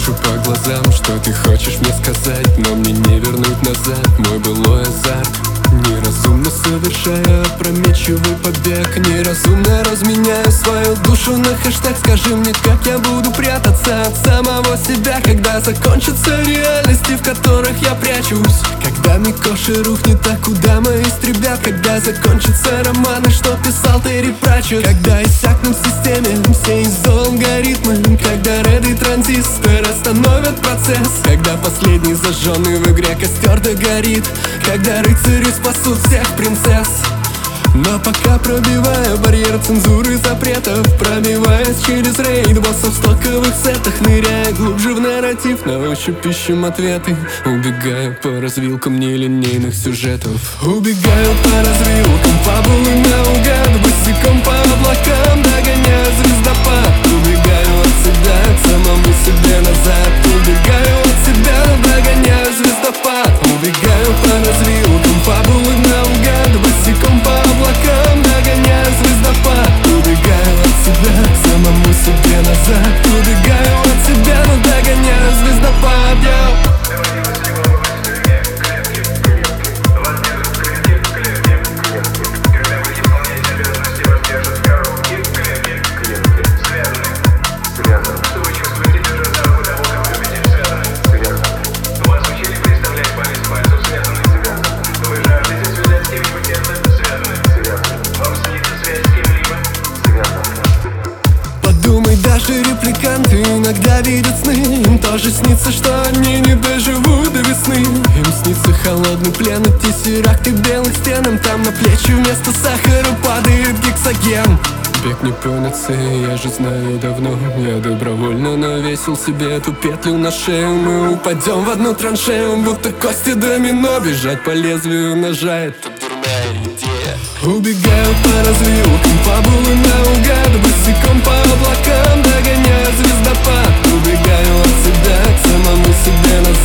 Вижу по глазам, что ты хочешь мне сказать, но мне не вернуть назад мой былой азарт. Неразумно совершая опрометчивый побег, неразумно разменяя свою душу на хэштег. Скажи мне, как я буду прятаться от самого себя, когда закончатся реальности, в которых я прячусь. Когда Микоши рухнет, а куда мы истребят? Когда закончатся романы, что писал Терри Пратчетт? Когда иссякнут в системе все изоалгоритмы? Когда Red и транзистор остановят процесс? Когда последний зажженный в игре костер догорит? Когда рыцари спасут всех принцесс? Но пока, пробивая барьер цензуры и запретов, пробиваясь через рейд боссов в стоковых сетах, ныряя глубже в нарратив, на ощупь ищем ответы. Убегаю по развилкам нелинейных сюжетов. Убегаю по развилкам фабулы наугад, босиком по облакам, догоняя звездопад. Убегаю от себя, к самому себе назад. Убегаю от себя, догоняя звездопад. Убегаю по развилкам фабулы наугад, босиком по облакам, догоняя звездопад. Убегаю от себя, к самому себе назад. Убегаю от себя, но догоняю звездопад. Даже репликанты иногда видят сны. Им тоже снится, что они не доживут до весны. Им снится холодный плен и тессеракты белых стенам. Там на плечи вместо сахара падает гексоген. Бег не панацея, я же знаю давно. Я добровольно навесил себе эту петлю на шею. Мы упадем в одну траншею, будто кости домино. Бежать по лезвию ножа — это дурная идея. Убегаю по развилкам фабулы наугад, босиком по облакам, догоняя звездопад. Убегаю от себя, к самому себе назад.